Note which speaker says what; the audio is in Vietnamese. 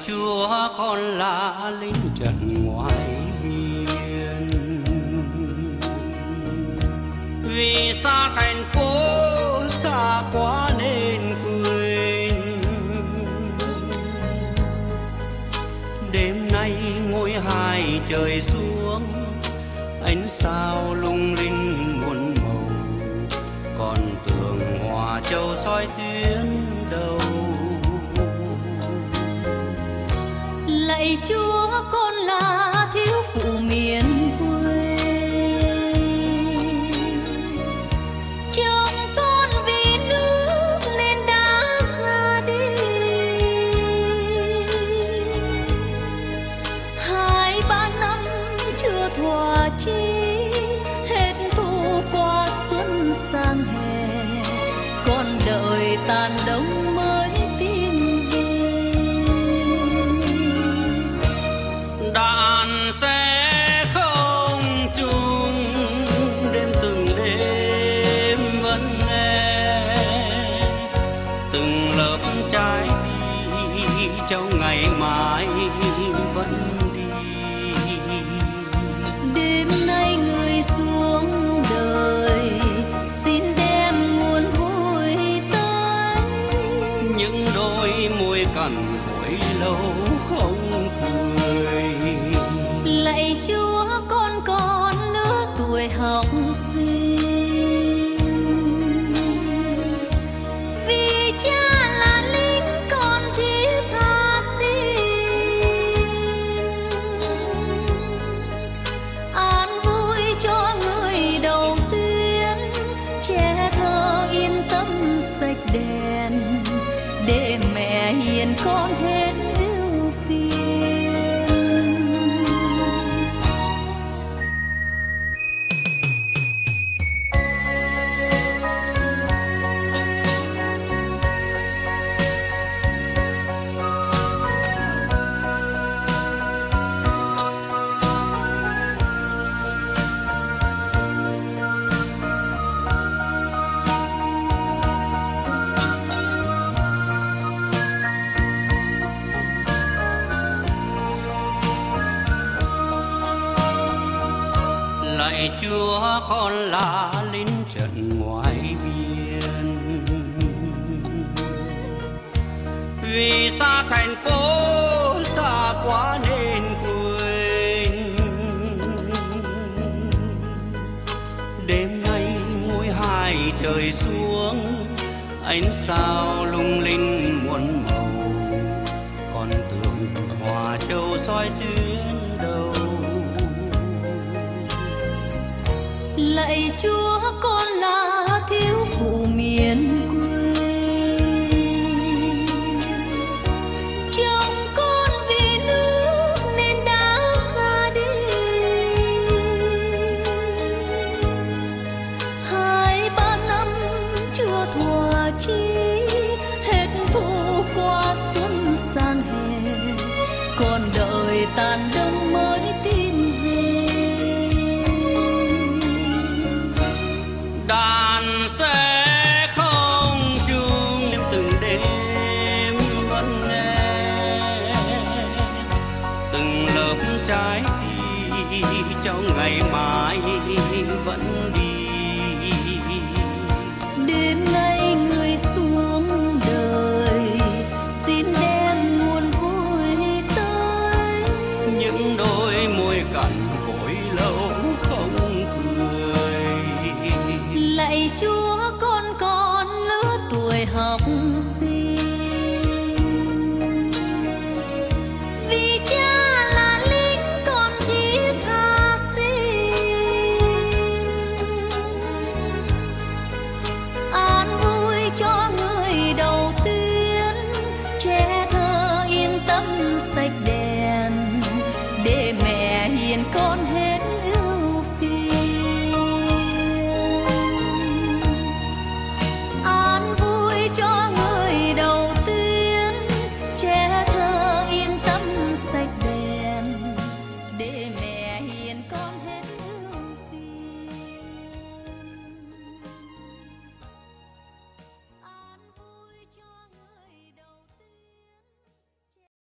Speaker 1: Chúa con là lính trận ngoài biên, vì xa thành phố xa quá nên quên. Đêm nay ngôi hai trời xuống, ánh sao lung linh muôn màu, còn tường Hòa Châu soi tuyến đầu.
Speaker 2: Lạy Chúa con là thiếu phụ miền quê, chồng con vì nước nên đã ra đi. 2-3 năm chưa thỏa chí, hết thu qua xuân sang hè, con đợi tàn đông mới tin về.
Speaker 1: Đàn sẽ không chung đêm từng đêm vẫn nghe, từng lớp trái đi trong ngày mai vẫn đi.
Speaker 2: Đêm nay người xuống đời xin đem nguồn vui tới,
Speaker 1: những đôi môi cằn cỗi lâu không cười.
Speaker 2: lạy Chúa con còn lứa tuổi học sinh, vì cha là lính con thiết tha xin. An vui cho người đầu tuyến, trẻ thơ yên tâm sạch đèn, để mẹ hiền con hết ưu phiền.
Speaker 1: Lạy Chúa con là lính trận ngoài biên, vì xa thành phố xa quá nên quên. Đêm nay ngôi hai trời xuống, ánh sao lung linh muôn màu, còn tường Hòa Châu soi tuyến đầu.
Speaker 2: Lạy Chúa con là thiếu phụ miền quê, chồng con vì nước nên đã ra đi. 2-3 năm chưa thỏa chí, hết thu qua xuân sang hè, còn đợi tàn đông mới tin về.
Speaker 1: Đàn sẽ không chung đêm từng đêm vẫn nghe, từng lớp trái đi trong ngày mai vẫn đi.